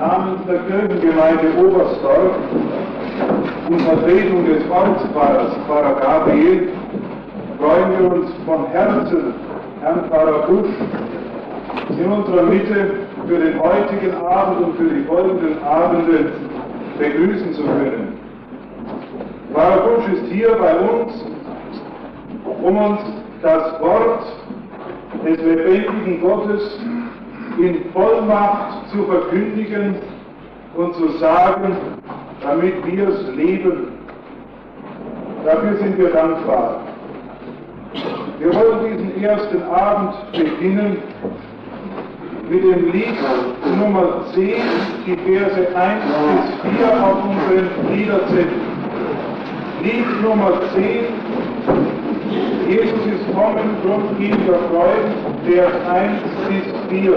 namens der Kirchengemeinde Oberstdorf und Vertretung des Ortspfarrers, Pfarrer Gabriel, freuen wir uns von Herzen, Herrn Pfarrer Busch in unserer Mitte für den heutigen Abend und für die folgenden Abende begrüßen zu können. Pfarrer Busch ist hier bei uns, um uns das Wort des lebendigen Gottes in Vollmacht zu verkündigen und zu sagen, damit wir es leben. Dafür sind wir dankbar. Wir wollen diesen ersten Abend beginnen mit dem Lied Nummer 10, die Verse 1 bis 4 auf unseren Liederzettel. Lied Nummer 10, Jesus ist kommen, drum ihn wir freuen, Vers 1 bis 4.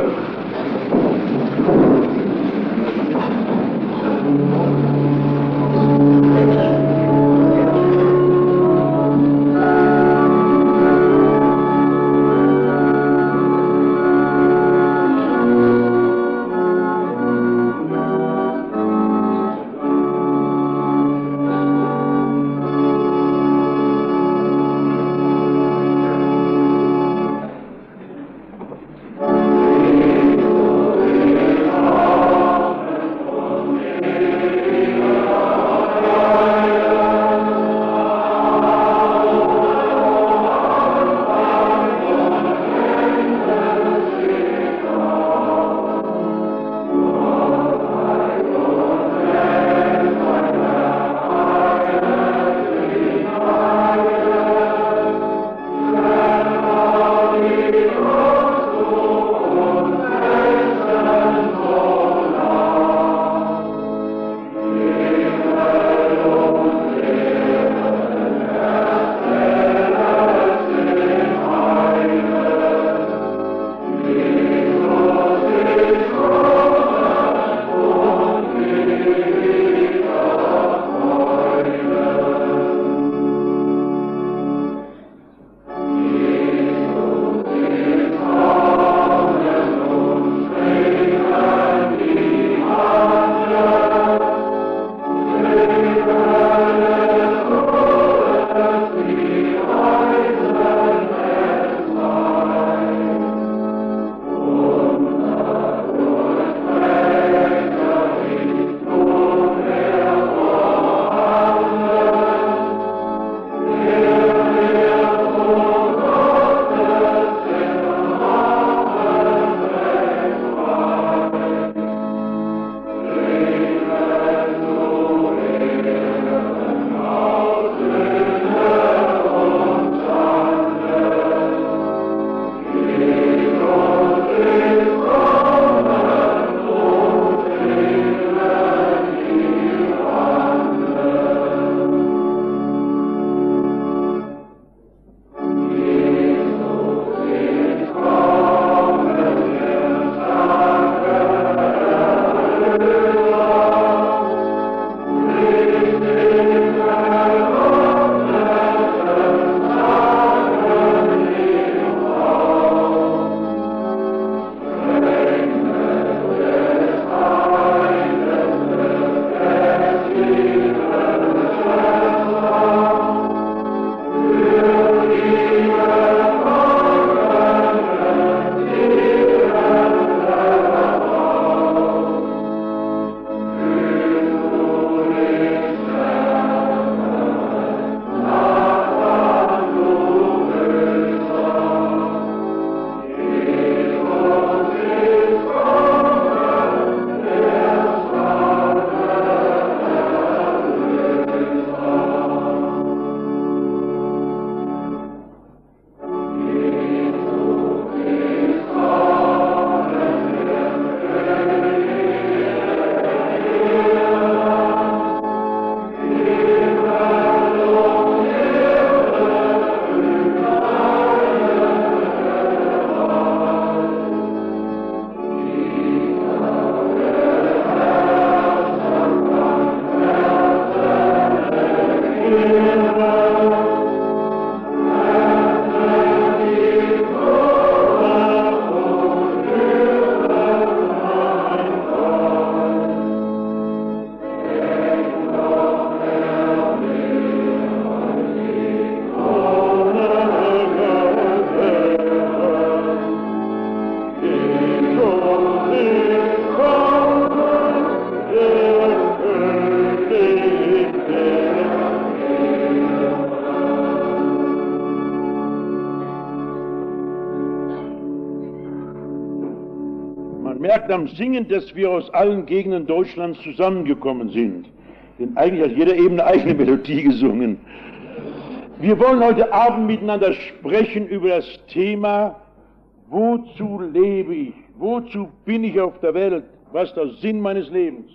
Man merkt am Singen, dass wir aus allen Gegenden Deutschlands zusammengekommen sind. Denn eigentlich hat jeder eben eine eigene Melodie gesungen. Wir wollen heute Abend miteinander sprechen über das Thema, wozu lebe ich? Wozu bin ich auf der Welt? Was ist der Sinn meines Lebens?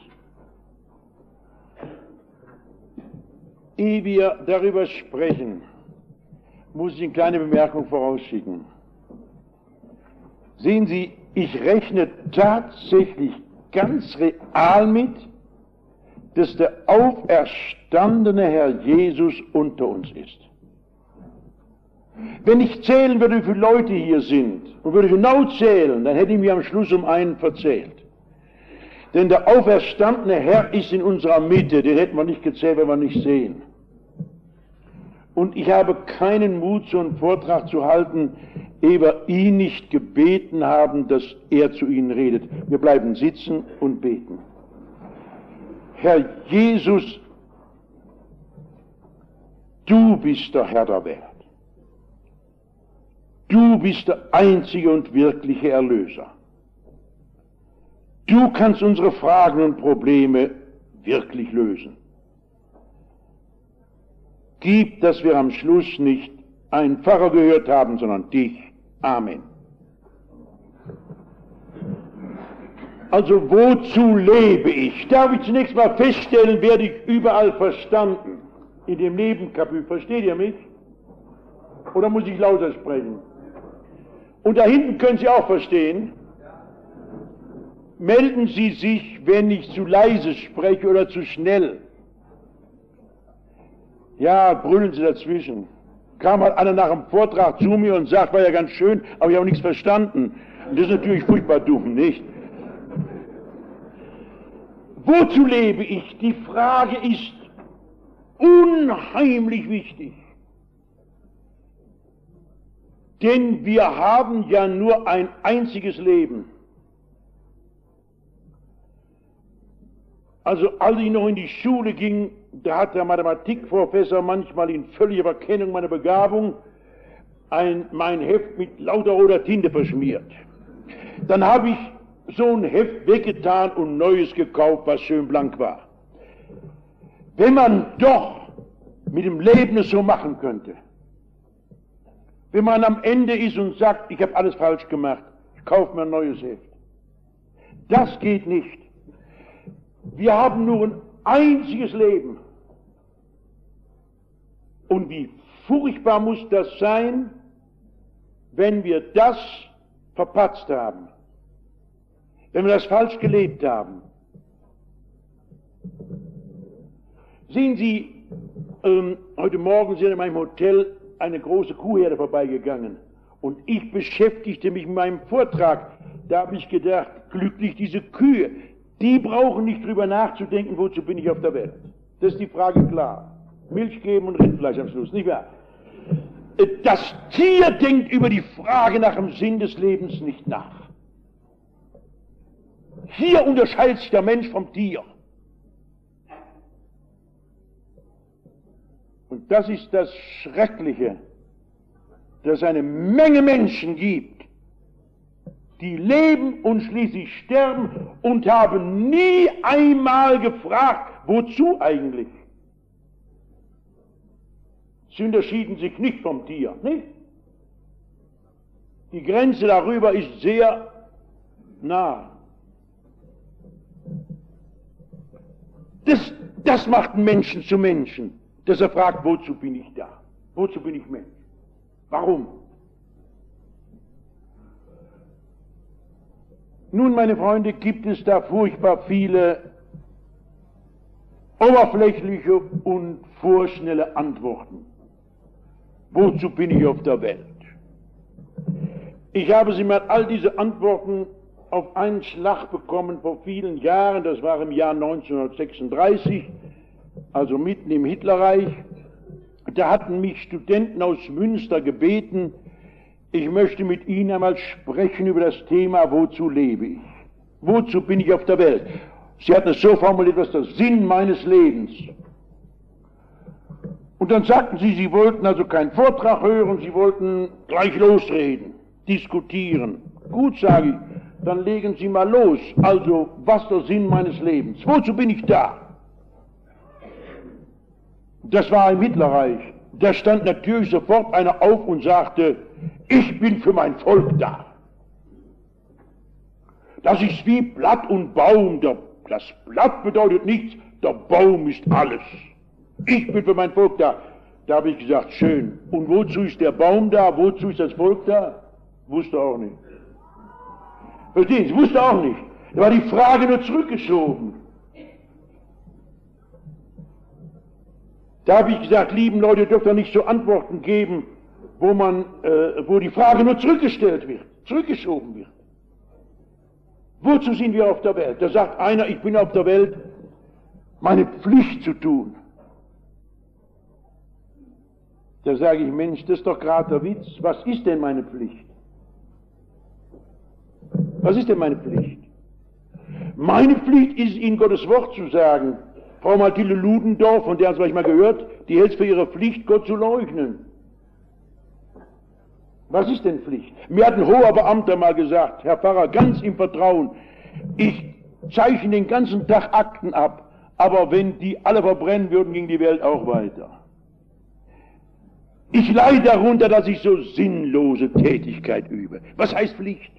Ehe wir darüber sprechen, muss ich eine kleine Bemerkung vorausschicken. Sehen Sie, ich rechne tatsächlich ganz real mit, dass der auferstandene Herr Jesus unter uns ist. Wenn ich zählen würde, wie viele Leute hier sind, und würde genau zählen, dann hätte ich mir am Schluss um einen verzählt. Denn der auferstandene Herr ist in unserer Mitte, den hätten wir nicht gezählt, wenn wir nicht sehen. Und ich habe keinen Mut, so einen Vortrag zu halten, ehe wir ihn nicht gebeten haben, dass er zu Ihnen redet. Wir bleiben sitzen und beten. Herr Jesus, du bist der Herr der Welt. Du bist der einzige und wirkliche Erlöser. Du kannst unsere Fragen und Probleme wirklich lösen. Gib, dass wir am Schluss nicht einen Pfarrer gehört haben, sondern dich. Amen. Also wozu lebe ich? Darf ich zunächst mal feststellen, werde ich überall verstanden. In dem Nebenkapitel, versteht ihr mich? Oder muss ich lauter sprechen? Und da hinten können Sie auch verstehen. Melden Sie sich, wenn ich zu leise spreche oder zu schnell. Ja, brüllen Sie dazwischen. Kam mal einer nach dem Vortrag zu mir und sagt, war ja ganz schön, aber ich habe nichts verstanden. Und das ist natürlich furchtbar dumm, nicht? Wozu lebe ich? Die Frage ist unheimlich wichtig. Denn wir haben ja nur ein einziges Leben. Also als ich noch in die Schule ging, da hat der Mathematikprofessor manchmal in völliger Verkennung meiner Begabung mein Heft mit lauter roter Tinte verschmiert. Dann habe ich so ein Heft weggetan und Neues gekauft, was schön blank war. Wenn man doch mit dem Leben es so machen könnte, wenn man am Ende ist und sagt, ich habe alles falsch gemacht, ich kaufe mir ein neues Heft. Das geht nicht. Wir haben nur ein einziges Leben. Und wie furchtbar muss das sein, wenn wir das verpatzt haben, wenn wir das falsch gelebt haben. Sehen Sie, heute Morgen sind in meinem Hotel eine große Kuhherde vorbeigegangen und ich beschäftigte mich mit meinem Vortrag. Da habe ich gedacht, glücklich diese Kühe, die brauchen nicht drüber nachzudenken, wozu bin ich auf der Welt. Das ist die Frage klar. Milch geben und Rindfleisch am Schluss, nicht wahr? Das Tier denkt über die Frage nach dem Sinn des Lebens nicht nach. Hier unterscheidet sich der Mensch vom Tier. Und das ist das Schreckliche, dass es eine Menge Menschen gibt, die leben und schließlich sterben und haben nie einmal gefragt, wozu eigentlich? Sie unterschieden sich nicht vom Tier, nicht? Die Grenze darüber ist sehr nah. Das macht einen Menschen zu Menschen, dass er fragt, wozu bin ich da? Wozu bin ich Mensch? Warum? Nun, meine Freunde, gibt es da furchtbar viele oberflächliche und vorschnelle Antworten. Wozu bin ich auf der Welt? Ich habe sie mal all diese Antworten auf einen Schlag bekommen vor vielen Jahren, das war im Jahr 1936, also mitten im Hitlerreich. Da hatten mich Studenten aus Münster gebeten, ich möchte mit Ihnen einmal sprechen über das Thema, wozu lebe ich? Wozu bin ich auf der Welt? Sie hatten es so formuliert, was der Sinn meines Lebens. Und dann sagten sie, sie wollten also keinen Vortrag hören, sie wollten gleich losreden, diskutieren. Gut, sage ich, dann legen Sie mal los. Also, was ist der Sinn meines Lebens? Wozu bin ich da? Das war im Hitlerreich. Da stand natürlich sofort einer auf und sagte, ich bin für mein Volk da. Das ist wie Blatt und Baum. Das Blatt bedeutet nichts, der Baum ist alles. Ich bin für mein Volk da. Da habe ich gesagt, schön. Und wozu ist der Baum da? Wozu ist das Volk da? Wusste auch nicht. Verstehen Sie? Wusste auch nicht. Da war die Frage nur zurückgeschoben. Da habe ich gesagt, lieben Leute, dürft ihr nicht so Antworten geben, wo die Frage nur zurückgestellt wird, zurückgeschoben wird. Wozu sind wir auf der Welt? Da sagt einer, ich bin auf der Welt, meine Pflicht zu tun. Da sage ich, Mensch, das ist doch gerade der Witz. Was ist denn meine Pflicht? Was ist denn meine Pflicht? Meine Pflicht ist, Ihnen Gottes Wort zu sagen. Frau Mathilde Ludendorff, von der haben Sie vielleicht mal gehört, die hält es für ihre Pflicht, Gott zu leugnen. Was ist denn Pflicht? Mir hat ein hoher Beamter mal gesagt, Herr Pfarrer, ganz im Vertrauen, ich zeichne den ganzen Tag Akten ab, aber wenn die alle verbrennen würden, ging die Welt auch weiter. Ich leide darunter, dass ich so sinnlose Tätigkeit übe. Was heißt Pflicht?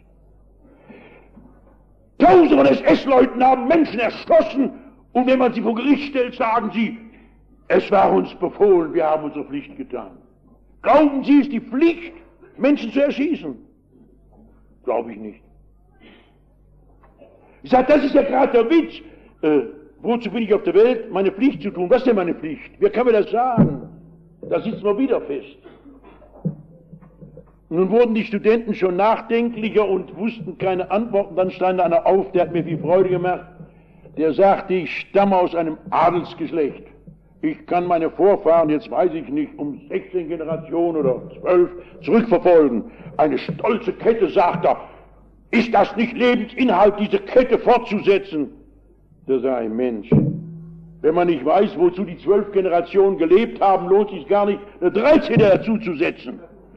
Tausende von SS-Leuten haben Menschen erschossen und wenn man sie vor Gericht stellt, sagen sie, es war uns befohlen, wir haben unsere Pflicht getan. Glauben Sie, es ist die Pflicht, Menschen zu erschießen? Glaube ich nicht. Ich sage, das ist ja gerade der Witz. Wozu bin ich auf der Welt? Meine Pflicht zu tun. Was ist denn meine Pflicht? Wer kann mir das sagen? Da sitzen wir wieder fest. Nun wurden die Studenten schon nachdenklicher und wussten keine Antworten. Dann stand einer auf, der hat mir viel Freude gemacht. Der sagte, ich stamme aus einem Adelsgeschlecht. Ich kann meine Vorfahren, jetzt weiß ich nicht, um 16 Generationen oder 12 zurückverfolgen. Eine stolze Kette, sagt er. Ist das nicht Lebensinhalt, diese Kette fortzusetzen? Da sage ich, Mensch, wenn man nicht weiß, wozu die 12 Generationen gelebt haben, lohnt es sich gar nicht, eine 13. dazu zu setzen.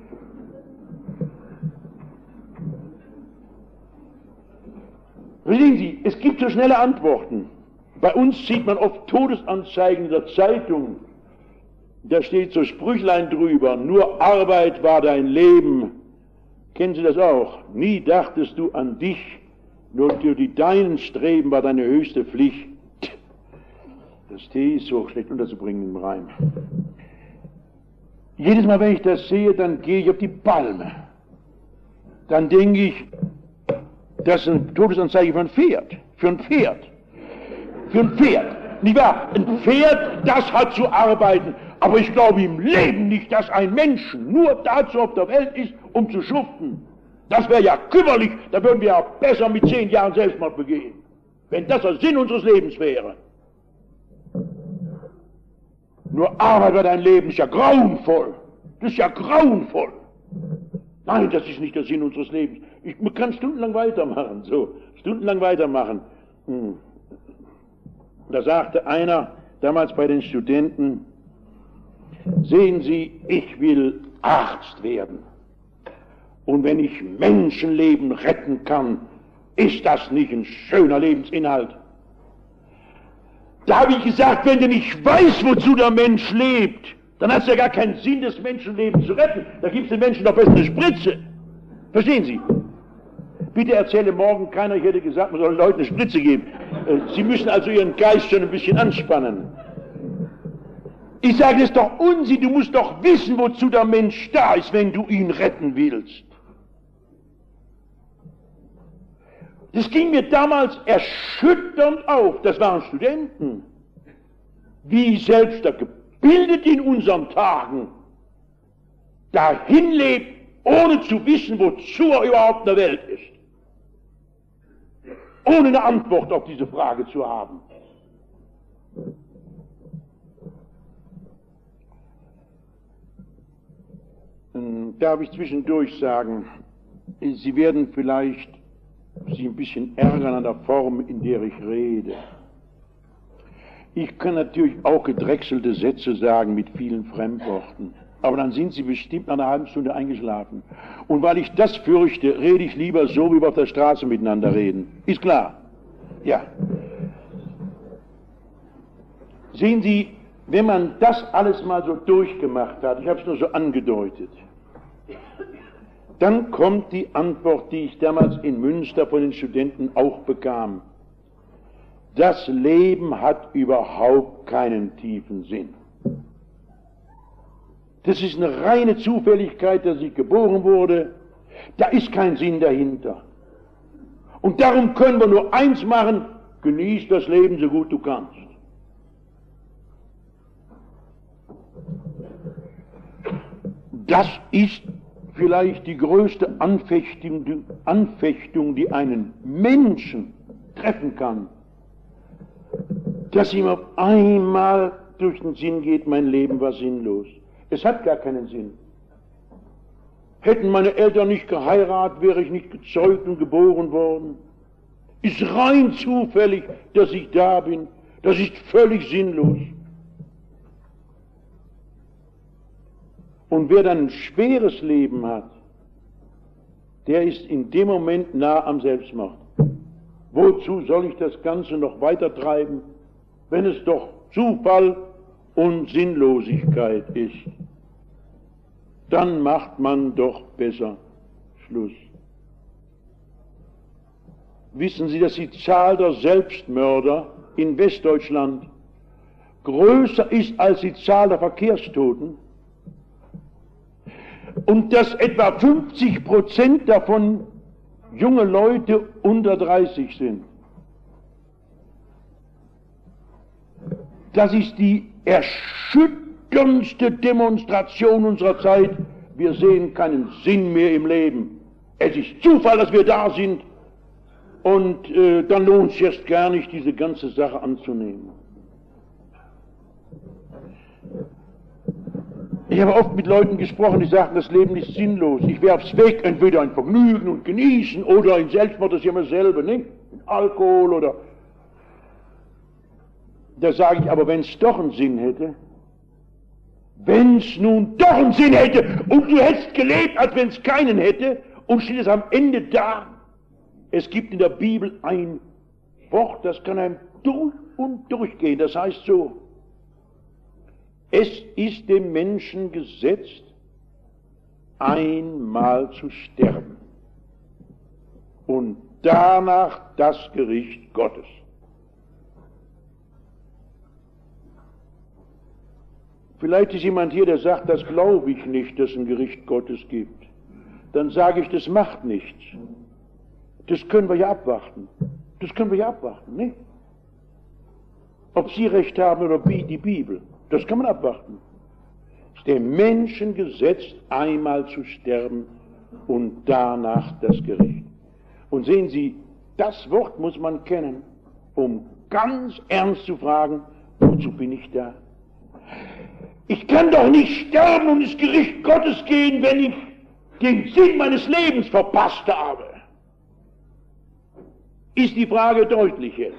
Sehen Sie, es gibt so schnelle Antworten. Bei uns sieht man oft Todesanzeigen in der Zeitung. Da steht so Sprüchlein drüber, nur Arbeit war dein Leben. Kennen Sie das auch? Nie dachtest du an dich, nur die deinen Streben war deine höchste Pflicht. Das T ist so schlecht unterzubringen im Reim. Jedes Mal, wenn ich das sehe, dann gehe ich auf die Palme. Dann denke ich, das ist eine Todesanzeige für ein Pferd. Für ein Pferd. Für ein Pferd. Nicht wahr? Ein Pferd, das hat zu arbeiten. Aber ich glaube im Leben nicht, dass ein Mensch nur dazu auf der Welt ist, um zu schuften. Das wäre ja kümmerlich. Da würden wir ja besser mit 10 Jahren Selbstmord begehen. Wenn das der Sinn unseres Lebens wäre. Nur Arbeit war dein Leben, ist ja grauenvoll. Das ist ja grauenvoll. Nein, das ist nicht der Sinn unseres Lebens. Man kann stundenlang weitermachen, so, stundenlang weitermachen. Da sagte einer, damals bei den Studenten, sehen Sie, ich will Arzt werden. Und wenn ich Menschenleben retten kann, ist das nicht ein schöner Lebensinhalt? Da habe ich gesagt, wenn du nicht weißt, wozu der Mensch lebt, dann hat es ja gar keinen Sinn, das Menschenleben zu retten. Da gibt es den Menschen doch besser eine Spritze. Verstehen Sie? Bitte erzähle morgen keiner, ich hätte gesagt, man soll den Leuten eine Spritze geben. Sie müssen also Ihren Geist schon ein bisschen anspannen. Ich sage, das ist doch Unsinn, du musst doch wissen, wozu der Mensch da ist, wenn du ihn retten willst. Das ging mir damals erschütternd auf, das waren Studenten, wie selbst der Gebildet in unseren Tagen dahin lebt, ohne zu wissen, wozu er überhaupt in der Welt ist. Ohne eine Antwort auf diese Frage zu haben. Darf ich zwischendurch sagen, Sie werden vielleicht sich ein bisschen ärgern an der Form, in der ich rede. Ich kann natürlich auch gedrechselte Sätze sagen mit vielen Fremdworten. Aber dann sind Sie bestimmt nach einer halben Stunde eingeschlafen. Und weil ich das fürchte, rede ich lieber so, wie wir auf der Straße miteinander reden. Ist klar? Ja. Sehen Sie, wenn man das alles mal so durchgemacht hat, ich habe es nur so angedeutet, dann kommt die Antwort, die ich damals in Münster von den Studenten auch bekam. Das Leben hat überhaupt keinen tiefen Sinn. Das ist eine reine Zufälligkeit, dass ich geboren wurde. Da ist kein Sinn dahinter. Und darum können wir nur eins machen: genieß das Leben so gut du kannst. Das ist vielleicht die größte Anfechtung, die einen Menschen treffen kann, dass ihm auf einmal durch den Sinn geht, mein Leben war sinnlos. Es hat gar keinen Sinn. Hätten meine Eltern nicht geheiratet, wäre ich nicht gezeugt und geboren worden. Ist rein zufällig, dass ich da bin. Das ist völlig sinnlos. Und wer dann ein schweres Leben hat, der ist in dem Moment nah am Selbstmord. Wozu soll ich das Ganze noch weiter treiben, wenn es doch Zufall und Sinnlosigkeit ist? Dann macht man doch besser Schluss. Wissen Sie, dass die Zahl der Selbstmörder in Westdeutschland größer ist als die Zahl der Verkehrstoten? Und dass etwa 50% davon junge Leute unter 30 sind. Das ist die erschütterndste Demonstration unserer Zeit. Wir sehen keinen Sinn mehr im Leben. Es ist Zufall, dass wir da sind, und dann lohnt es sich erst gar nicht, diese ganze Sache anzunehmen. Ich habe oft mit Leuten gesprochen, die sagten, das Leben ist sinnlos. Ich werfe es weg, entweder in Vergnügen und Genießen oder in Selbstmord, das ist ja immer dasselbe, nicht? In Alkohol oder... Da sage ich, aber wenn es doch einen Sinn hätte, wenn es nun doch einen Sinn hätte und du hättest gelebt, als wenn es keinen hätte, und steht es am Ende da, es gibt in der Bibel ein Wort, das kann einem durch und durchgehen, das heißt so: Es ist dem Menschen gesetzt, einmal zu sterben und danach das Gericht Gottes. Vielleicht ist jemand hier, der sagt, das glaube ich nicht, dass es ein Gericht Gottes gibt. Dann sage ich, das macht nichts. Das können wir ja abwarten. Das können wir ja abwarten, nicht? Ob Sie recht haben oder die Bibel, das kann man abwarten. Es ist dem Menschen gesetzt, einmal zu sterben und danach das Gericht. Und sehen Sie, das Wort muss man kennen, um ganz ernst zu fragen, wozu bin ich da? Ich kann doch nicht sterben und ins Gericht Gottes gehen, wenn ich den Sinn meines Lebens verpasst habe. Ist die Frage deutlich jetzt?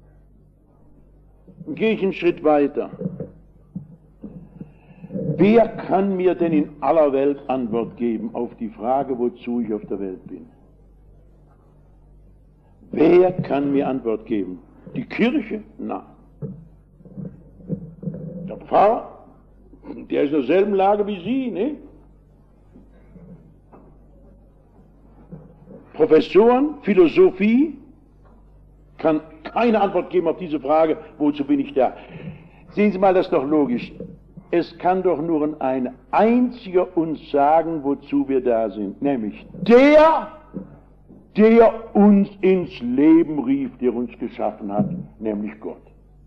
Dann gehe ich einen Schritt weiter. Wer kann mir denn in aller Welt Antwort geben auf die Frage, wozu ich auf der Welt bin? Wer kann mir Antwort geben? Die Kirche? Nein. Der Pfarrer? Der ist in derselben Lage wie Sie, ne? Professoren, Philosophie, kann keine Antwort geben auf diese Frage, wozu bin ich da? Sehen Sie mal, das ist doch logisch. Es kann doch nur ein einziger uns sagen, wozu wir da sind, nämlich der uns ins Leben rief, der uns geschaffen hat, nämlich Gott.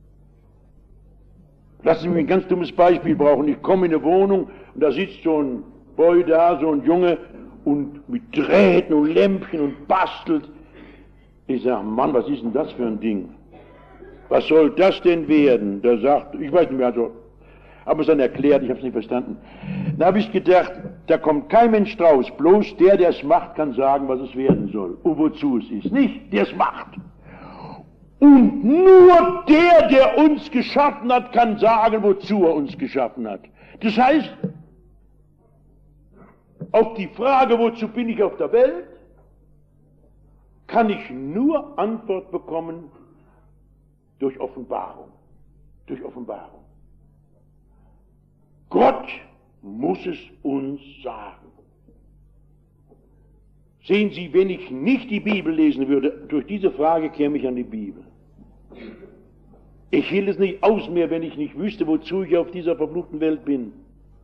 Lassen Sie mich ein ganz dummes Beispiel brauchen. Ich komme in eine Wohnung und da sitzt so ein Boy da, so ein Junge, und mit Drähten und Lämpchen und bastelt. Ich sage, Mann, was ist denn das für ein Ding? Was soll das denn werden? Der sagt, ich weiß nicht mehr, also, habe es dann erklärt, ich habe es nicht verstanden. Da habe ich gedacht, da kommt kein Mensch draus, bloß der es macht, kann sagen, was es werden soll und wozu es ist. Nicht der es macht. Und nur der uns geschaffen hat, kann sagen, wozu er uns geschaffen hat. Das heißt, Auf die Frage, wozu bin ich auf der Welt, kann ich nur Antwort bekommen durch Offenbarung. Durch Offenbarung. Gott muss es uns sagen. Sehen Sie, wenn ich nicht die Bibel lesen würde, durch diese Frage käme ich an die Bibel. Ich hielt es nicht aus mehr, wenn ich nicht wüsste, wozu ich auf dieser verfluchten Welt bin.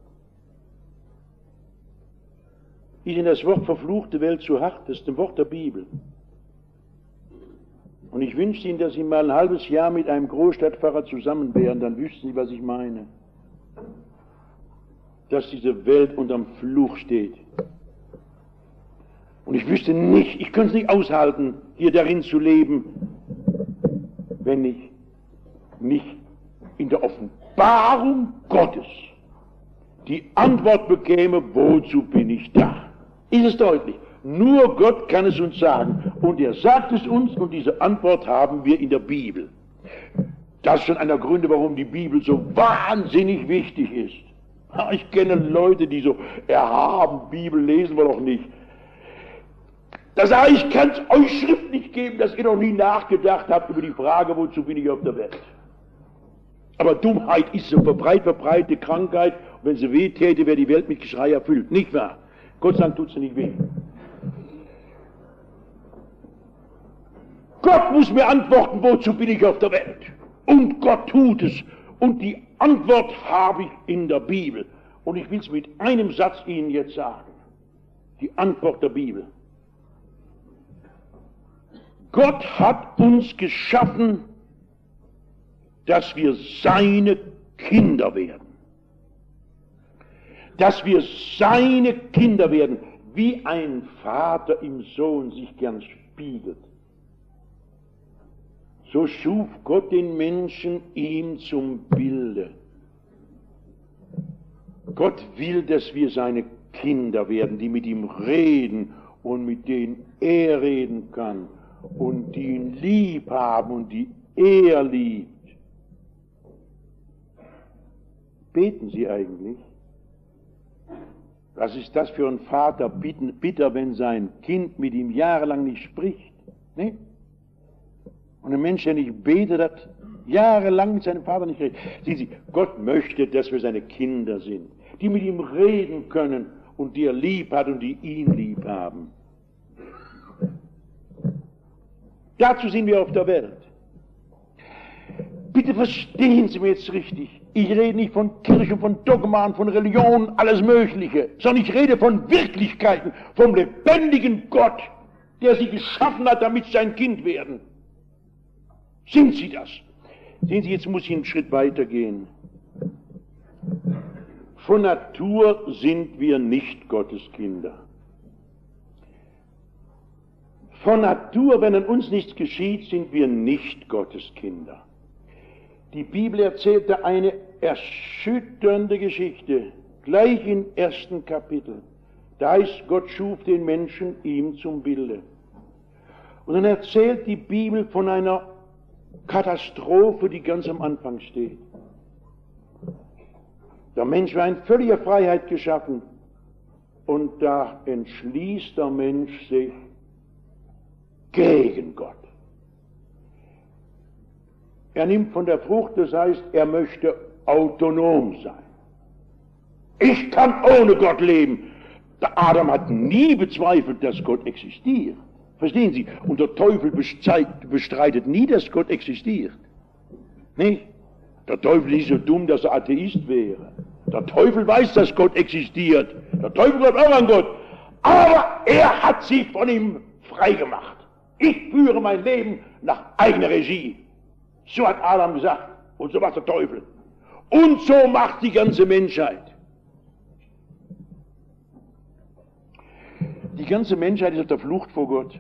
Ist Ihnen das Wort verfluchte Welt zu hart? Das ist ein Wort der Bibel. Und ich wünschte Ihnen, dass Sie mal ein halbes Jahr mit einem Großstadtpfarrer zusammen wären, dann wüssten Sie, was ich meine. Dass diese Welt unterm Fluch steht. Und ich wüsste nicht, ich könnte es nicht aushalten, hier darin zu leben, wenn ich nicht in der Offenbarung Gottes die Antwort bekäme, wozu bin ich da? Ist es deutlich? Nur Gott kann es uns sagen. Und er sagt es uns, und diese Antwort haben wir in der Bibel. Das ist schon einer der Gründe, warum die Bibel so wahnsinnig wichtig ist. Ich kenne Leute, die so erhaben Bibel lesen wir doch nicht. Da sage ich, kann es euch schriftlich geben, dass ihr noch nie nachgedacht habt über die Frage, wozu bin ich auf der Welt. Aber Dummheit ist so eine verbreitete Krankheit. Und wenn sie weh täte, wäre die Welt mit Geschrei erfüllt. Nicht wahr? Gott sei Dank tut sie nicht weh. Gott muss mir antworten, wozu bin ich auf der Welt. Und Gott tut es. Und die Antwort habe ich in der Bibel. Und ich will es mit einem Satz Ihnen jetzt sagen. Die Antwort der Bibel. Gott hat uns geschaffen, dass wir seine Kinder werden. Dass wir seine Kinder werden, wie ein Vater im Sohn sich gern spiegelt. So schuf Gott den Menschen ihm zum Bilde. Gott will, dass wir seine Kinder werden, die mit ihm reden und mit denen er reden kann und die ihn lieb haben und die er liebt. Beten Sie eigentlich? Was ist das für ein Vater bitter, wenn sein Kind mit ihm jahrelang nicht spricht? Ne? Und ein Mensch, der nicht betet, hat jahrelang mit seinem Vater nicht redet. Sehen Sie, Gott möchte, dass wir seine Kinder sind, die mit ihm reden können und die er lieb hat und die ihn lieb haben. Dazu sind wir auf der Welt. Bitte verstehen Sie mir jetzt richtig. Ich rede nicht von Kirche, von Dogma, von Religion, alles Mögliche, sondern ich rede von Wirklichkeiten, vom lebendigen Gott, der Sie geschaffen hat, damit Sie sein Kind werden. Sind Sie das? Sehen Sie, jetzt muss ich einen Schritt weiter gehen. Von Natur sind wir nicht Gottes Kinder. Von Natur, wenn an uns nichts geschieht, sind wir nicht Gottes Kinder. Die Bibel erzählte eine erschütternde Geschichte, gleich im 1. Kapitel. Da heißt, Gott schuf den Menschen ihm zum Bilde. Und dann erzählt die Bibel von einer Katastrophe, die ganz am Anfang steht. Der Mensch war in völliger Freiheit geschaffen und da entschließt der Mensch sich gegen Gott. Er nimmt von der Frucht, das heißt, er möchte autonom sein. Ich kann ohne Gott leben. Der Adam hat nie bezweifelt, dass Gott existiert. Verstehen Sie? Und der Teufel bestreitet nie, dass Gott existiert. Nicht? Der Teufel ist so dumm, dass er Atheist wäre. Der Teufel weiß, dass Gott existiert. Der Teufel glaubt auch an Gott. Aber er hat sich von ihm freigemacht. Ich führe mein Leben nach eigener Regie. So hat Adam gesagt. Und so macht der Teufel. Und so macht die ganze Menschheit. Die ganze Menschheit ist auf der Flucht vor Gott.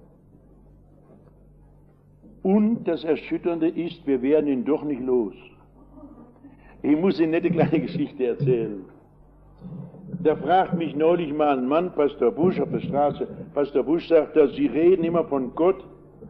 Und das Erschütternde ist, wir werden ihn doch nicht los. Ich muss Ihnen eine nette kleine Geschichte erzählen. Da fragt mich neulich mal ein Mann, Pastor Busch, auf der Straße. Pastor Busch sagt, Sie reden immer von Gott.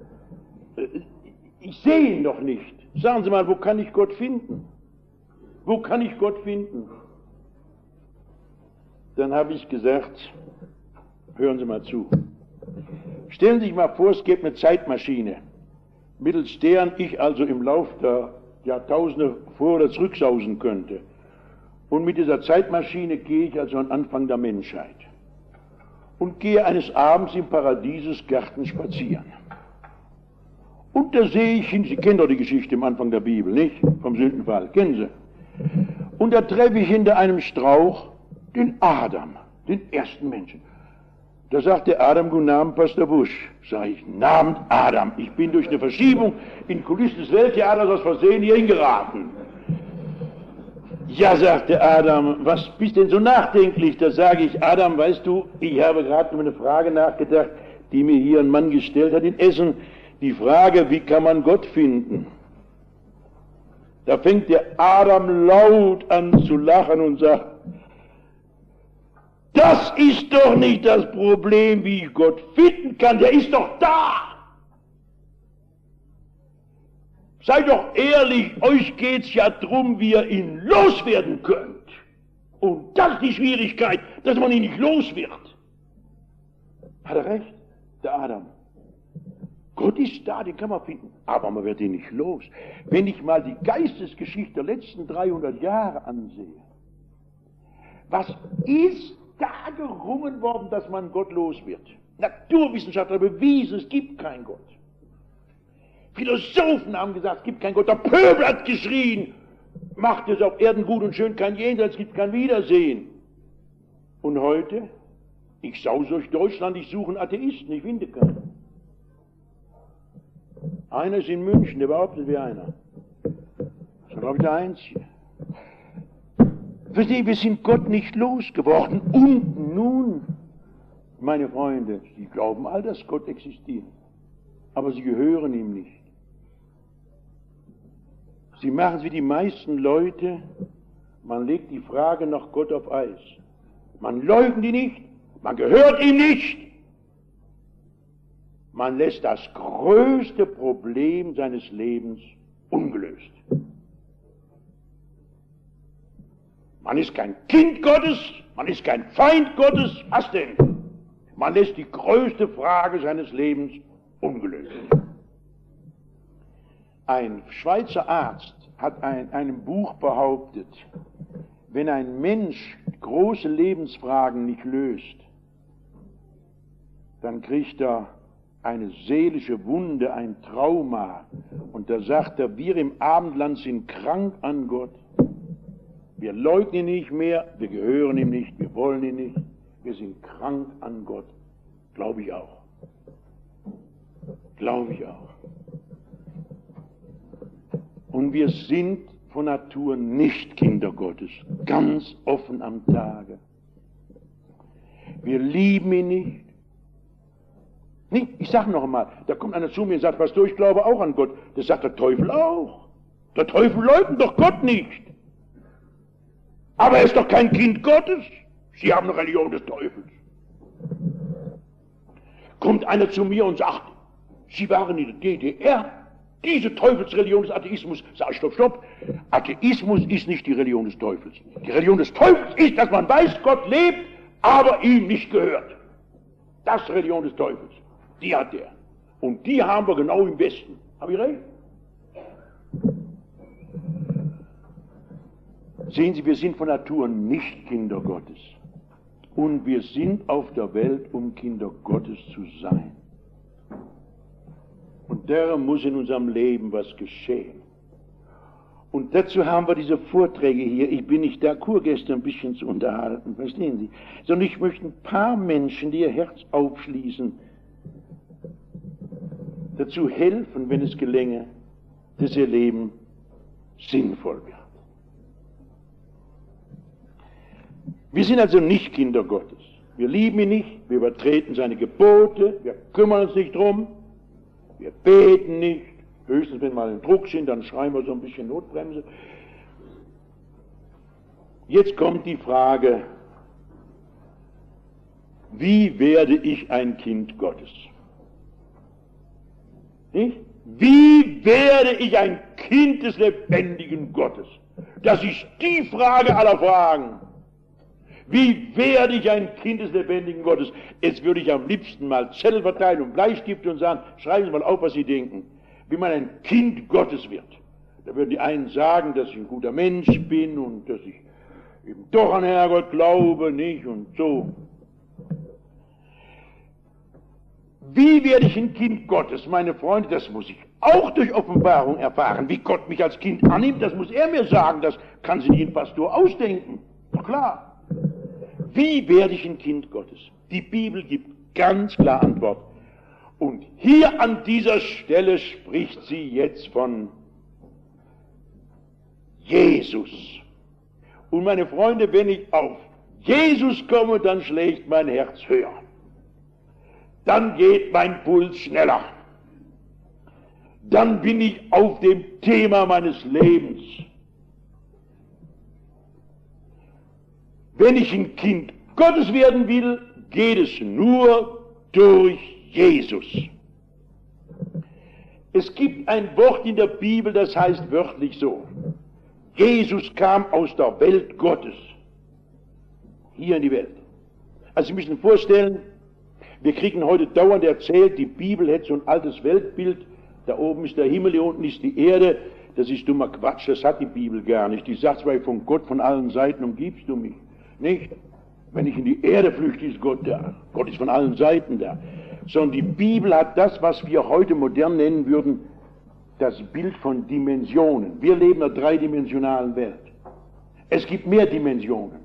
Ich sehe ihn doch nicht. Sagen Sie mal, wo kann ich Gott finden? Wo kann ich Gott finden? dann habe ich gesagt, hören Sie mal zu. Stellen Sie sich mal vor, es gäbe eine Zeitmaschine, mittels deren ich also im Lauf der Jahrtausende vor- oder zurücksausen könnte. Und mit dieser Zeitmaschine gehe ich also an Anfang der Menschheit und gehe eines Abends im Paradiesesgarten spazieren. Und da sehe ich hin, Sie kennen doch die Geschichte am Anfang der Bibel, nicht? Vom Sündenfall, kennen Sie? Und da treffe ich hinter einem Strauch den Adam, den ersten Menschen. Da sagt der Adam, guten Abend, Pastor Busch. Sag ich, guten Abend, Adam. Ich bin durch eine Verschiebung in Kulissen des Welttheaters aus Versehen hier hingeraten. Ja, sagt der Adam, was bist denn so nachdenklich? Da sage ich, Adam, weißt du, ich habe gerade über eine Frage nachgedacht, die mir hier ein Mann gestellt hat in Essen. Die Frage, wie kann man Gott finden? Da fängt der Adam laut an zu lachen und sagt, das ist doch nicht das Problem, wie ich Gott finden kann, der ist doch da. Seid doch ehrlich, euch geht's ja drum, wie ihr ihn loswerden könnt. Und das ist die Schwierigkeit, dass man ihn nicht los wird. Hat er recht, der Adam. Gott ist da, den kann man finden, aber man wird ihn nicht los. Wenn ich mal die Geistesgeschichte der letzten 300 Jahre ansehe, was ist da gerungen worden, dass man Gott los wird? Naturwissenschaftler bewiesen, es gibt keinen Gott. Philosophen haben gesagt, es gibt keinen Gott. Der Pöbel hat geschrien, macht es auf Erden gut und schön, kein Jenseits, es gibt kein Wiedersehen. Und heute, ich sause durch Deutschland, ich suche einen Atheisten, ich finde keinen. Einer ist in München, der behauptet wie einer. Das ist, glaube ich, der Einzige. Verstehen, wir sind Gott nicht losgeworden. Und nun, meine Freunde, Sie glauben all, dass Gott existiert. Aber Sie gehören ihm nicht. Sie machen es wie die meisten Leute, man legt die Frage nach Gott auf Eis. Man leugnet ihn nicht, man gehört ihm nicht. Man lässt das größte Problem seines Lebens ungelöst. Man ist kein Kind Gottes, man ist kein Feind Gottes, was denn? Man lässt die größte Frage seines Lebens ungelöst. Ein Schweizer Arzt hat in einem Buch behauptet, wenn ein Mensch große Lebensfragen nicht löst, dann kriegt er eine seelische Wunde, ein Trauma. Und da sagt er, wir im Abendland sind krank an Gott. Wir leugnen ihn nicht mehr, wir gehören ihm nicht, wir wollen ihn nicht. Wir sind krank an Gott. Glaube ich auch. Glaube ich auch. Und wir sind von Natur nicht Kinder Gottes, ganz offen am Tage. Wir lieben ihn nicht. Ich sage noch einmal, da kommt einer zu mir und sagt, Pastor, ich glaube auch an Gott. Das sagt der Teufel auch. Der Teufel leugnet doch Gott nicht. Aber er ist doch kein Kind Gottes. Sie haben eine Religion des Teufels. Kommt einer zu mir und sagt, Sie waren in der DDR, diese Teufelsreligion des Atheismus. Sag ich, stopp. Atheismus ist nicht die Religion des Teufels. Die Religion des Teufels ist, dass man weiß, Gott lebt, aber ihm nicht gehört. Das ist die Religion des Teufels. Die hat der. Und die haben wir genau im Westen. Habe ich recht? Sehen Sie, wir sind von Natur nicht Kinder Gottes. Und wir sind auf der Welt, um Kinder Gottes zu sein. Und darum muss in unserem Leben was geschehen. Und dazu haben wir diese Vorträge hier. Ich bin nicht da, Kurgäste ein bisschen zu unterhalten, verstehen Sie? Sondern ich möchte ein paar Menschen, die ihr Herz aufschließen, dazu helfen, wenn es gelänge, dass ihr Leben sinnvoll wird. Wir sind also nicht Kinder Gottes. Wir lieben ihn nicht, wir übertreten seine Gebote, wir kümmern uns nicht drum, wir beten nicht, höchstens wenn wir mal in Druck sind, dann schreien wir so ein bisschen Notbremse. Jetzt kommt die Frage, wie werde ich ein Kind Gottes? Nicht? Wie werde ich ein Kind des lebendigen Gottes? Das ist die Frage aller Fragen. Wie werde ich ein Kind des lebendigen Gottes? Jetzt würde ich am liebsten mal Zettel verteilen und Bleistifte und sagen, schreiben Sie mal auf, was Sie denken. Wie man ein Kind Gottes wird. Da würden die einen sagen, dass ich ein guter Mensch bin und dass ich eben doch an Herrgott glaube, nicht? Und so. Wie werde ich ein Kind Gottes? Meine Freunde, das muss ich auch durch Offenbarung erfahren. Wie Gott mich als Kind annimmt, das muss er mir sagen. Das kann sich nicht ein Pastor ausdenken. Doch klar. Wie werde ich ein Kind Gottes? Die Bibel gibt ganz klar Antwort. Und hier an dieser Stelle spricht sie jetzt von Jesus. Und meine Freunde, wenn ich auf Jesus komme, dann schlägt mein Herz höher. Dann geht mein Puls schneller. Dann bin ich auf dem Thema meines Lebens. Wenn ich ein Kind Gottes werden will, geht es nur durch Jesus. Es gibt ein Wort in der Bibel, das heißt wörtlich so: Jesus kam aus der Welt Gottes hier in die Welt. Also Sie müssen sich vorstellen, wir kriegen heute dauernd erzählt, die Bibel hätte so ein altes Weltbild, da oben ist der Himmel, hier unten ist die Erde. Das ist dummer Quatsch, das hat die Bibel gar nicht. Die sagt zwar, von Gott von allen Seiten umgibst du mich, nicht? Wenn ich in die Erde flüchte, ist Gott da. Gott ist von allen Seiten da. Sondern die Bibel hat das, was wir heute modern nennen würden, das Bild von Dimensionen. Wir leben in einer dreidimensionalen Welt. Es gibt mehr Dimensionen.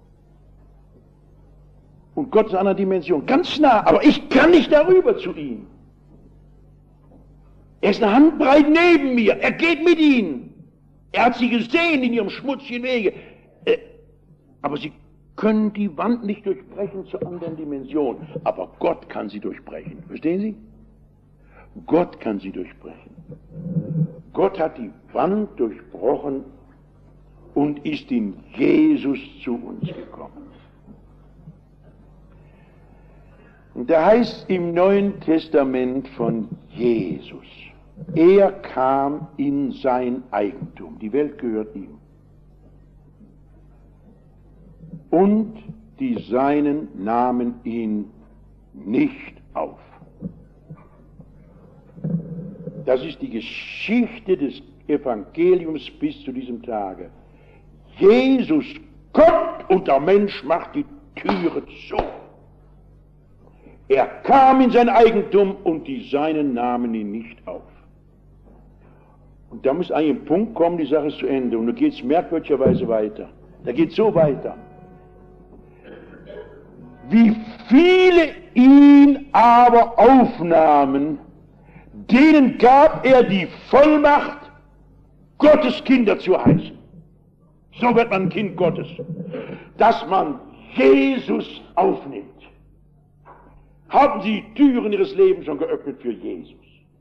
Und Gott ist in einer Dimension, ganz nah, aber ich kann nicht darüber zu ihm. Er ist eine Handbreit neben mir, er geht mit ihnen. Er hat sie gesehen in ihrem schmutzigen Wege. Aber sie können die Wand nicht durchbrechen zur anderen Dimension. Aber Gott kann sie durchbrechen. Verstehen Sie? Gott kann sie durchbrechen. Gott hat die Wand durchbrochen und ist in Jesus zu uns gekommen. Und da heißt im Neuen Testament von Jesus, er kam in sein Eigentum, die Welt gehört ihm. Und die Seinen nahmen ihn nicht auf. Das ist die Geschichte des Evangeliums bis zu diesem Tage. Jesus kommt und der Mensch macht die Türe zu. Er kam in sein Eigentum und die Seinen nahmen ihn nicht auf. Und da muss eigentlich ein Punkt kommen, die Sache ist zu Ende. Und da geht es merkwürdigerweise weiter. Da geht es so weiter. Wie viele ihn aber aufnahmen, denen gab er die Vollmacht, Gottes Kinder zu heißen. So wird man ein Kind Gottes. Dass man Jesus aufnimmt. Haben Sie die Türen Ihres Lebens schon geöffnet für Jesus?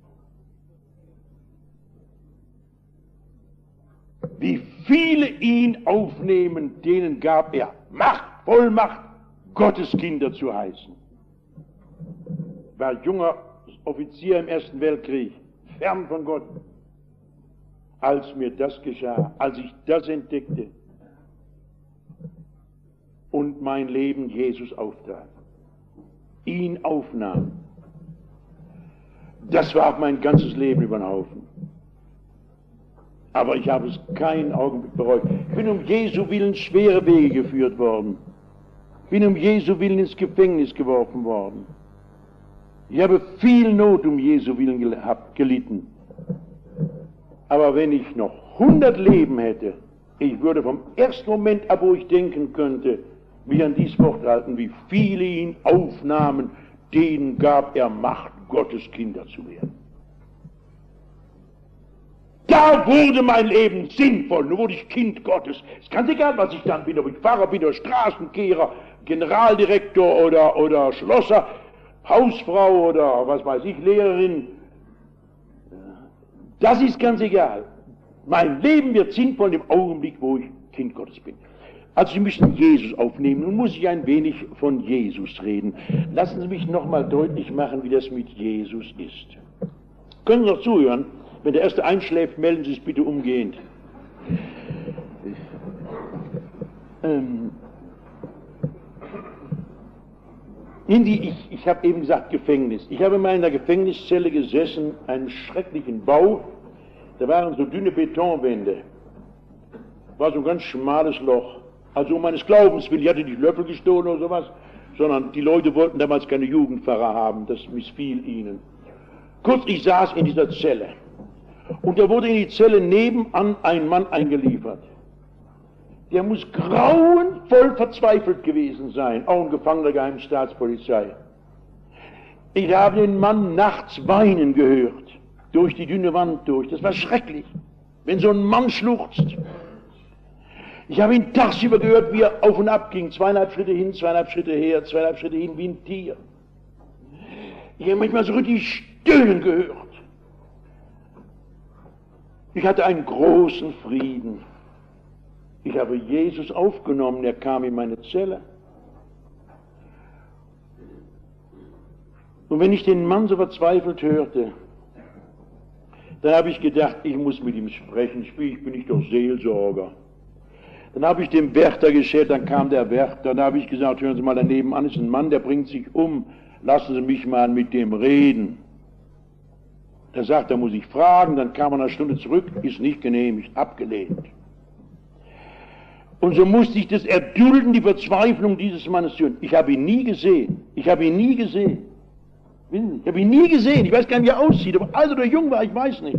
Wie viele ihn aufnehmen, denen gab er Macht, Vollmacht, Gottes Kinder zu heißen. Ich war junger Offizier im Ersten Weltkrieg, fern von Gott. Als mir das geschah, als ich das entdeckte und mein Leben Jesus auftrat, ihn aufnahm, das warf mein ganzes Leben über den Haufen. Aber ich habe es keinen Augenblick bereut. Ich bin um Jesu Willen schwere Wege geführt worden. Bin um Jesu Willen ins Gefängnis geworfen worden. Ich habe viel Not um Jesu Willen gelitten. Aber wenn ich noch 100 Leben hätte, ich würde vom ersten Moment ab, wo ich denken könnte, mich an dies Wort halten, wie viele ihn aufnahmen, denen gab er Macht, Gottes Kinder zu werden. Da wurde mein Leben sinnvoll, nun wurde ich Kind Gottes. Es ist ganz egal, was ich dann bin, ob ich Pfarrer bin oder Straßenkehrer, Generaldirektor oder Schlosser, Hausfrau oder was weiß ich, Lehrerin. Das ist ganz egal. Mein Leben wird sinnvoll im Augenblick, wo ich Kind Gottes bin. Also Sie müssen Jesus aufnehmen. Nun muss ich ein wenig von Jesus reden. Lassen Sie mich nochmal deutlich machen, wie das mit Jesus ist. Können Sie noch zuhören? Wenn der Erste einschläft, melden Sie es bitte umgehend. Ich habe eben gesagt Gefängnis. Ich habe in meiner Gefängniszelle gesessen, einem schrecklichen Bau. Da waren so dünne Betonwände. War so ein ganz schmales Loch. Also um meines Glaubens willen, ich hatte nicht Löffel gestohlen oder sowas, sondern die Leute wollten damals keine Jugendpfarrer haben, das missfiel ihnen. Kurz, ich saß in dieser Zelle. Und da wurde in die Zelle nebenan ein Mann eingeliefert. Der muss grauenvoll verzweifelt gewesen sein, auch ein Gefangener der Geheimen Staatspolizei. Ich habe den Mann nachts weinen gehört, durch die dünne Wand durch. Das war schrecklich, wenn so ein Mann schluchzt. Ich habe ihn tagsüber gehört, wie er auf und ab ging, 2,5 Schritte hin, 2,5 Schritte her, 2,5 Schritte hin, wie ein Tier. Ich habe manchmal so richtig stöhnen gehört. Ich hatte einen großen Frieden. Ich habe Jesus aufgenommen, er kam in meine Zelle. Und wenn ich den Mann so verzweifelt hörte, dann habe ich gedacht, ich muss mit ihm sprechen, ich bin nicht doch Seelsorger. Dann habe ich dem Wärter geschält, dann kam der Wärter, dann habe ich gesagt, hören Sie mal, daneben an ist ein Mann, der bringt sich um, lassen Sie mich mal mit dem reden. Der sagt, da muss ich fragen, dann kam er eine Stunde zurück, ist nicht genehmigt, abgelehnt. Und so musste ich das erdulden, die Verzweiflung dieses Mannes tun. Ich habe ihn nie gesehen. Ich habe ihn nie gesehen. Ich habe ihn nie gesehen. Ich weiß gar nicht, wie er aussieht. Ob alt oder jung war, ich weiß nicht.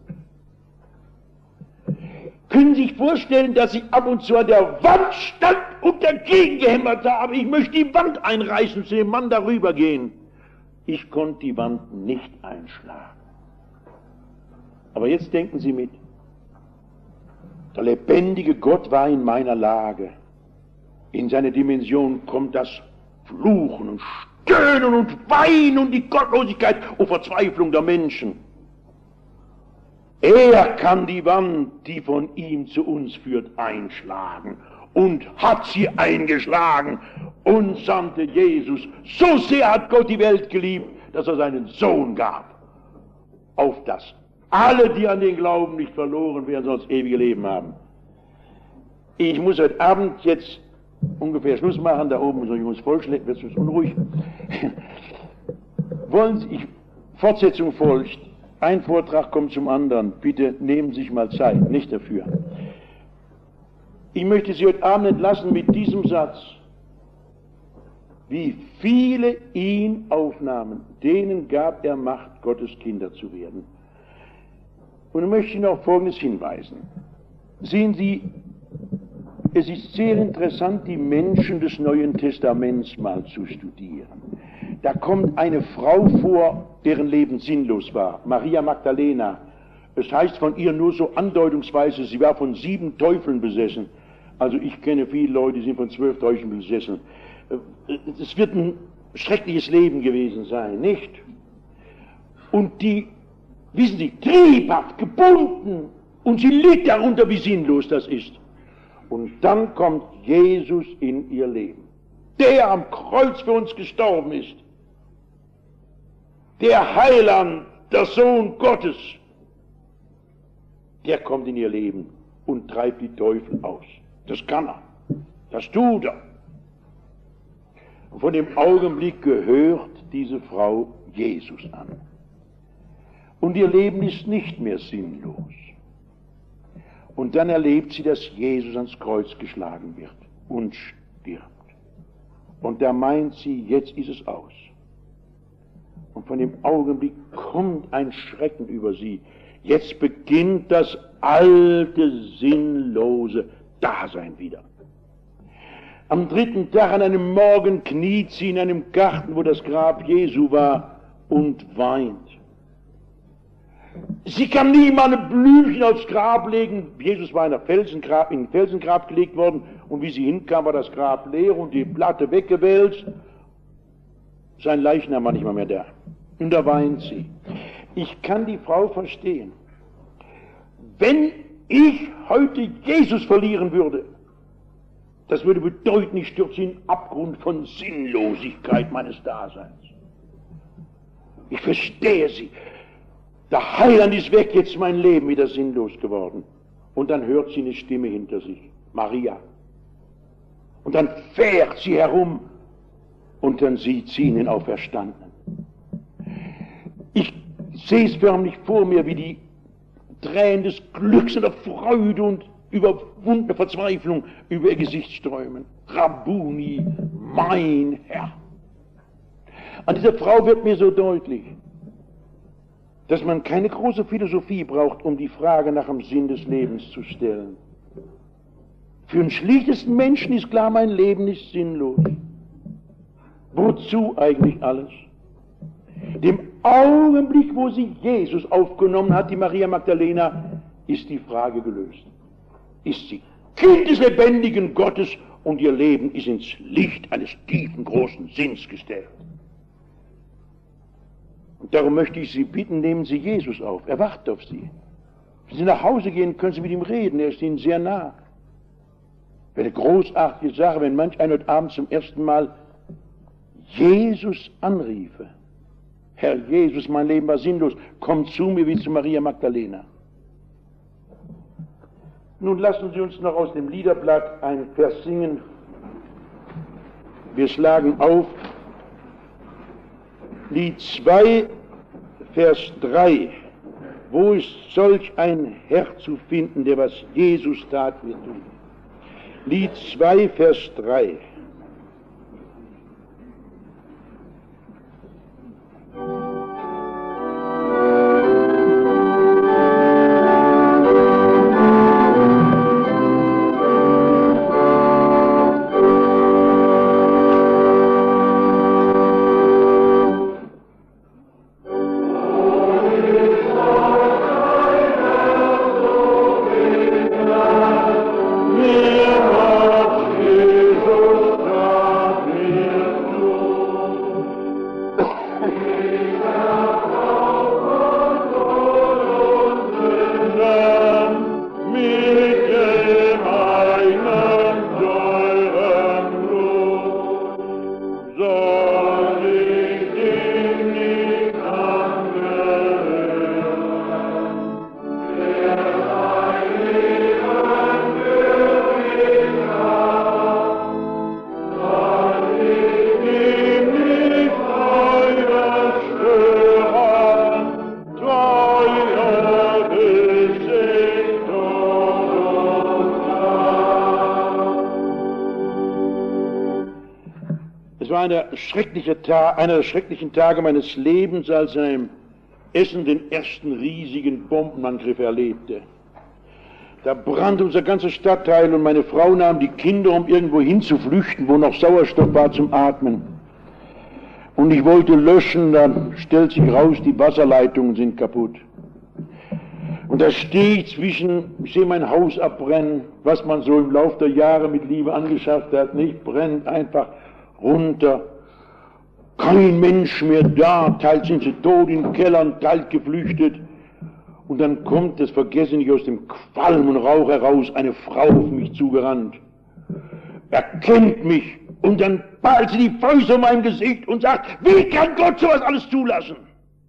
Können Sie sich vorstellen, dass ich ab und zu an der Wand stand und dagegen gehämmert habe? Ich möchte die Wand einreißen, zu dem Mann darüber gehen. Ich konnte die Wand nicht einschlagen. Aber jetzt denken Sie mit. Der lebendige Gott war in meiner Lage. In seine Dimension kommt das Fluchen und Stöhnen und Weinen und die Gottlosigkeit und Verzweiflung der Menschen. Er kann die Wand, die von ihm zu uns führt, einschlagen und hat sie eingeschlagen und sandte Jesus. So sehr hat Gott die Welt geliebt, dass er seinen Sohn gab, auf das alle, die an den Glauben nicht verloren werden, sonst ewige Leben haben. Ich muss heute Abend jetzt ungefähr Schluss machen, da oben so ein junges Volk schlägt, wird es unruhig. Wollen Sie, Fortsetzung folgt, ein Vortrag kommt zum anderen, bitte nehmen Sie sich mal Zeit, nicht dafür. Ich möchte Sie heute Abend entlassen mit diesem Satz. Wie viele ihn aufnahmen, denen gab er Macht, Gottes Kinder zu werden. Und ich möchte Ihnen auf Folgendes hinweisen. Sehen Sie, es ist sehr interessant, die Menschen des Neuen Testaments mal zu studieren. Da kommt eine Frau vor, deren Leben sinnlos war, Maria Magdalena. Es heißt von ihr nur so andeutungsweise, sie war von 7 Teufeln besessen. Also ich kenne viele Leute, die sind von 12 Teufeln besessen. Es wird ein schreckliches Leben gewesen sein, nicht? Und die, wissen Sie, triebhaft, gebunden, und sie litt darunter, wie sinnlos das ist. Und dann kommt Jesus in ihr Leben, der am Kreuz für uns gestorben ist, der Heiland, der Sohn Gottes, der kommt in ihr Leben und treibt die Teufel aus. Das kann er, das tut er. Und von dem Augenblick gehört diese Frau Jesus an. Und ihr Leben ist nicht mehr sinnlos. Und dann erlebt sie, dass Jesus ans Kreuz geschlagen wird und stirbt. Und da meint sie, jetzt ist es aus. Und von dem Augenblick kommt ein Schrecken über sie. Jetzt beginnt das alte, sinnlose Dasein wieder. Am 3. Tag an einem Morgen kniet sie in einem Garten, wo das Grab Jesu war, und weint. Sie kann nie mal ein Blümchen aufs Grab legen. Jesus war in ein Felsengrab gelegt worden, und wie sie hinkam, war das Grab leer und die Platte weggewälzt. Sein Leichnam war nicht mal mehr da. Und da weint sie. Ich kann die Frau verstehen. Wenn ich heute Jesus verlieren würde, das würde bedeuten, ich stürze in den Abgrund von Sinnlosigkeit meines Daseins. Ich verstehe sie. Der Heiland ist weg, jetzt ist mein Leben wieder sinnlos geworden. Und dann hört sie eine Stimme hinter sich, Maria. Und dann fährt sie herum und dann sieht sie ihn auferstanden. Ich sehe es förmlich vor mir, wie die Tränen des Glücks und der Freude und überwundene Verzweiflung über ihr Gesicht strömen. Rabbuni, mein Herr. An dieser Frau wird mir so deutlich, dass man keine große Philosophie braucht, um die Frage nach dem Sinn des Lebens zu stellen. Für den schlichtesten Menschen ist klar, mein Leben ist sinnlos. Wozu eigentlich alles? Dem Augenblick, wo sie Jesus aufgenommen hat, die Maria Magdalena, ist die Frage gelöst. Ist sie Kind des lebendigen Gottes und ihr Leben ist ins Licht eines tiefen, großen Sinns gestellt. Und darum möchte ich Sie bitten, nehmen Sie Jesus auf. Er wartet auf Sie. Wenn Sie nach Hause gehen, können Sie mit ihm reden. Er ist Ihnen sehr nah. Eine großartige Sache, wenn manch einer heute Abend zum ersten Mal Jesus anriefe. Herr Jesus, mein Leben war sinnlos. Komm zu mir wie zu Maria Magdalena. Nun lassen Sie uns noch aus dem Liederblatt einen Vers singen. Wir schlagen auf Lied 2, Vers 3. Wo ist solch ein Herr zu finden, der was Jesus tat, wird tun? Lied 2, Vers 3. Einer der schrecklichen Tage meines Lebens, als ich in einem Essen den ersten riesigen Bombenangriff erlebte. Da brannte unser ganzer Stadtteil und meine Frau nahm die Kinder, um irgendwo hinzuflüchten, wo noch Sauerstoff war zum Atmen. Und ich wollte löschen, dann stellt sich raus, die Wasserleitungen sind kaputt. Und da stehe ich sehe mein Haus abbrennen, was man so im Laufe der Jahre mit Liebe angeschafft hat, nicht, brennt einfach runter. Kein Mensch mehr da, teils sind sie tot in Kellern, teils geflüchtet. Und dann kommt, das vergesse ich nicht, aus dem Qualm und Rauch heraus eine Frau auf mich zugerannt. Erkennt mich und dann ballt sie die Fäuste in meinem Gesicht und sagt, wie kann Gott sowas alles zulassen?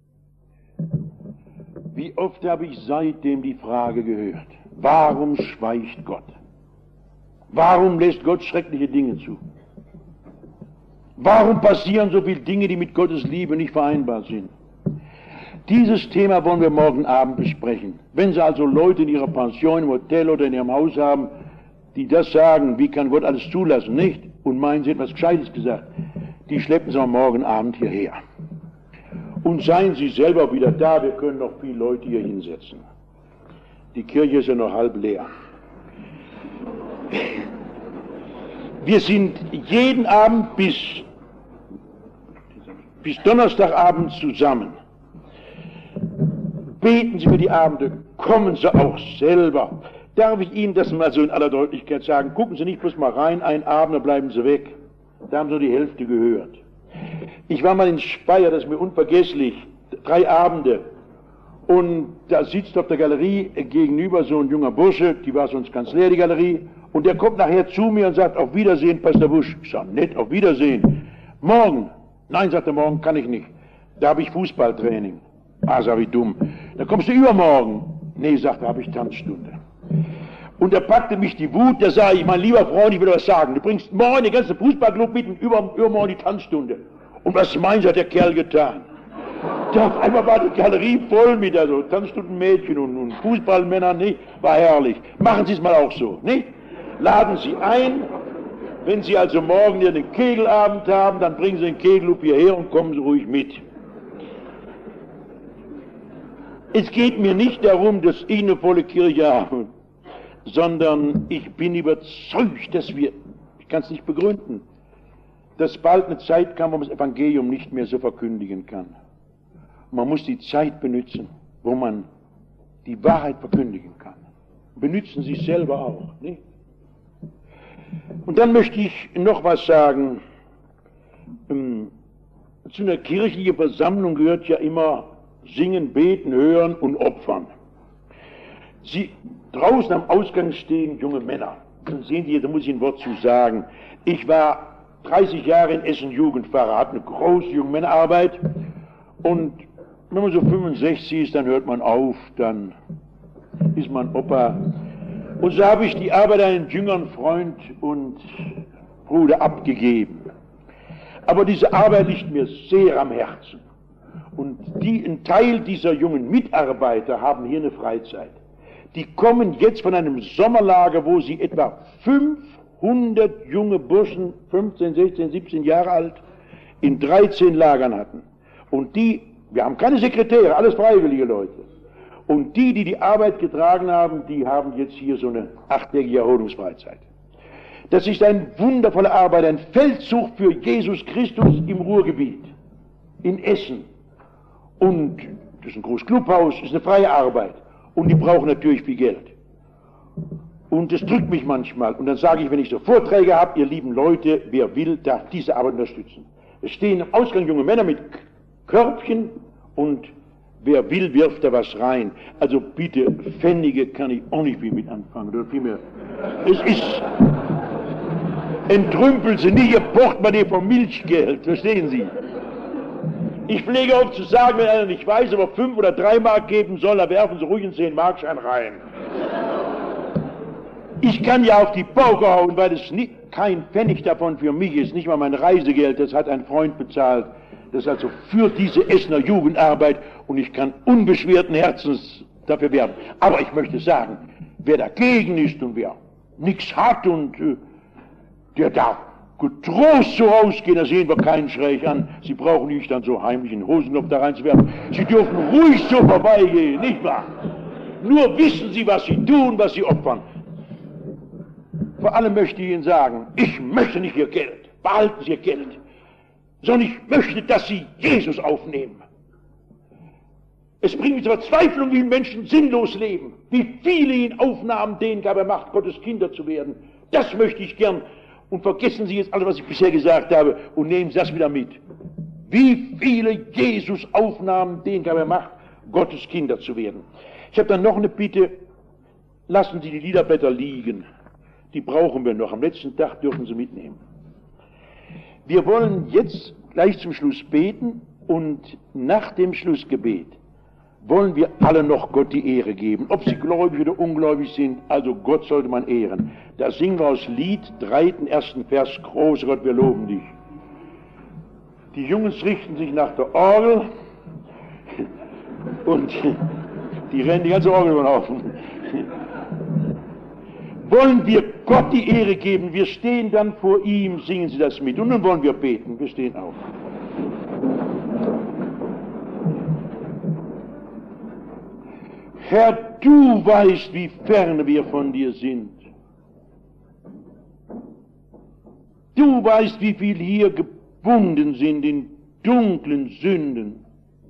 Wie oft habe ich seitdem die Frage gehört, warum schweigt Gott? Warum lässt Gott schreckliche Dinge zu? Warum passieren so viele Dinge, die mit Gottes Liebe nicht vereinbar sind? Dieses Thema wollen wir morgen Abend besprechen. Wenn Sie also Leute in Ihrer Pension, im Hotel oder in Ihrem Haus haben, die das sagen, wie kann Gott alles zulassen, nicht? Und meinen, Sie etwas Gescheites gesagt, die schleppen Sie am morgen Abend hierher. Und seien Sie selber wieder da, wir können noch viele Leute hier hinsetzen. Die Kirche ist ja noch halb leer. Wir sind jeden Abend bis Donnerstagabend zusammen. Beten Sie für die Abende, kommen Sie auch selber. Darf ich Ihnen das mal so in aller Deutlichkeit sagen? Gucken Sie nicht bloß mal rein, einen Abend, dann bleiben Sie weg. Da haben Sie die Hälfte gehört. Ich war mal in Speyer, das ist mir unvergesslich, 3 Abende. Und da sitzt auf der Galerie gegenüber so ein junger Bursche, die war sonst ganz leer, die Galerie, und der kommt nachher zu mir und sagt, auf Wiedersehen, Pastor Busch. Ich sage, nett, auf Wiedersehen. Morgen. Nein, sagt er, morgen kann ich nicht. Da habe ich Fußballtraining. Ah, sag ich, dumm. Dann kommst du übermorgen. Nee, sagt er, habe ich Tanzstunde. Und Und da packte mich die Wut, da sage ich, mein lieber Freund, ich will was sagen, du bringst morgen den ganzen Fußballclub mit und übermorgen die Tanzstunde. Und was meinst du, hat der Kerl getan? Da auf einmal war die Galerie voll mit also Tanzstundenmädchen und Fußballmännern, nicht? War herrlich. Machen Sie es mal auch so, nicht? Laden Sie ein, wenn Sie also morgen Ihren Kegelabend haben, dann bringen Sie den Kegelclub hierher und kommen Sie ruhig mit. Es geht mir nicht darum, dass ich eine volle Kirche habe, sondern ich bin überzeugt, dass wir, ich kann es nicht begründen, dass bald eine Zeit kam, wo man das Evangelium nicht mehr so verkündigen kann. Man muss die Zeit benutzen, wo man die Wahrheit verkündigen kann. Benutzen Sie es selber auch, nicht? Und dann möchte ich noch was sagen. Zu einer kirchlichen Versammlung gehört ja immer Singen, Beten, Hören und Opfern. Sie draußen am Ausgang stehen junge Männer. Dann sehen Sie, da muss ich ein Wort zu sagen. Ich war 30 Jahre in Essen Jugendpfarrer, hatte eine große Jungmännerarbeit und wenn man so 65 ist, dann hört man auf, dann ist man Opa. Und so habe ich die Arbeit an einen jüngeren Freund und Bruder abgegeben. Aber diese Arbeit liegt mir sehr am Herzen. Und ein Teil dieser jungen Mitarbeiter haben hier eine Freizeit. Die kommen jetzt von einem Sommerlager, wo sie etwa 500 junge Burschen, 15, 16, 17 Jahre alt, in 13 Lagern hatten. Und wir haben keine Sekretäre, alles freiwillige Leute. Und die Arbeit getragen haben, die haben jetzt hier so eine 8-tägige Erholungsfreizeit. Das ist eine wundervolle Arbeit, ein Feldzug für Jesus Christus im Ruhrgebiet, in Essen. Und das ist ein großes Clubhaus, das ist eine freie Arbeit. Und die brauchen natürlich viel Geld. Und das drückt mich manchmal. Und dann sage ich, wenn ich so Vorträge habe, ihr lieben Leute, wer will, darf diese Arbeit unterstützen. Es stehen am Ausgang junge Männer mit Körbchen und wer will, wirft da was rein. Also bitte, Pfennige kann ich auch nicht viel mit anfangen. Oder vielmehr, es ist, entrümpeln Sie nicht Ihr Portemonnaie vom Milchgeld, verstehen Sie? Ich pflege oft zu sagen, wenn einer nicht weiß, ob er 5 oder 3 Mark geben soll, dann werfen Sie ruhig einen 10-Markschein rein. Ich kann ja auf die Pauke hauen, weil es kein Pfennig davon für mich ist, nicht mal mein Reisegeld, das hat ein Freund bezahlt. Das ist also für diese Essener Jugendarbeit und ich kann unbeschwerten Herzens dafür werben. Aber ich möchte sagen, wer dagegen ist und wer nichts hat und der darf getrost so rausgehen, da sehen wir keinen schräg an. Sie brauchen nicht dann so heimlich einen Hosenknopf da reinzuwerfen. Sie dürfen ruhig so vorbeigehen, nicht wahr? Nur wissen Sie, was Sie tun, was Sie opfern. Vor allem möchte ich Ihnen sagen, ich möchte nicht Ihr Geld, behalten Sie Ihr Geld, sondern ich möchte, dass Sie Jesus aufnehmen. Es bringt mich zur Verzweiflung, wie Menschen sinnlos leben, wie viele ihn aufnahmen, denen gab er Macht, Gottes Kinder zu werden. Das möchte ich gern. Und vergessen Sie jetzt alles, was ich bisher gesagt habe, und nehmen Sie das wieder mit. Wie viele Jesus aufnahmen, denen gab er Macht, Gottes Kinder zu werden. Ich habe dann noch eine Bitte, lassen Sie die Liederblätter liegen. Die brauchen wir noch. Am letzten Tag dürfen Sie mitnehmen. Wir wollen jetzt gleich zum Schluss beten und nach dem Schlussgebet wollen wir alle noch Gott die Ehre geben, ob sie gläubig oder ungläubig sind, also Gott sollte man ehren. Da singen wir aus Lied 3., 1. Vers, großer Gott, wir loben dich. Die Jungs richten sich nach der Orgel und die rennen die ganze Orgel über den Haufen. Wollen wir Gott die Ehre geben, wir stehen dann vor ihm, singen Sie das mit. Und nun wollen wir beten, wir stehen auf. Herr, du weißt, wie ferne wir von dir sind. Du weißt, wie viel hier gebunden sind in dunklen Sünden.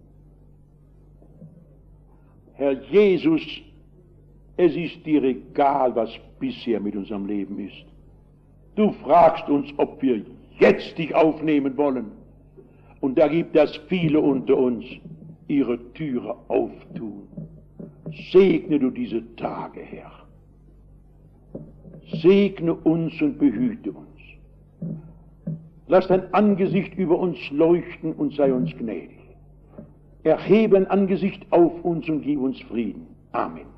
Herr Jesus, es ist dir egal, was bisher mit unserem Leben ist. Du fragst uns, ob wir jetzt dich aufnehmen wollen. Und da gibt es viele unter uns, ihre Türe auftun. Segne du diese Tage, Herr. Segne uns und behüte uns. Lass dein Angesicht über uns leuchten und sei uns gnädig. Erhebe ein Angesicht auf uns und gib uns Frieden. Amen.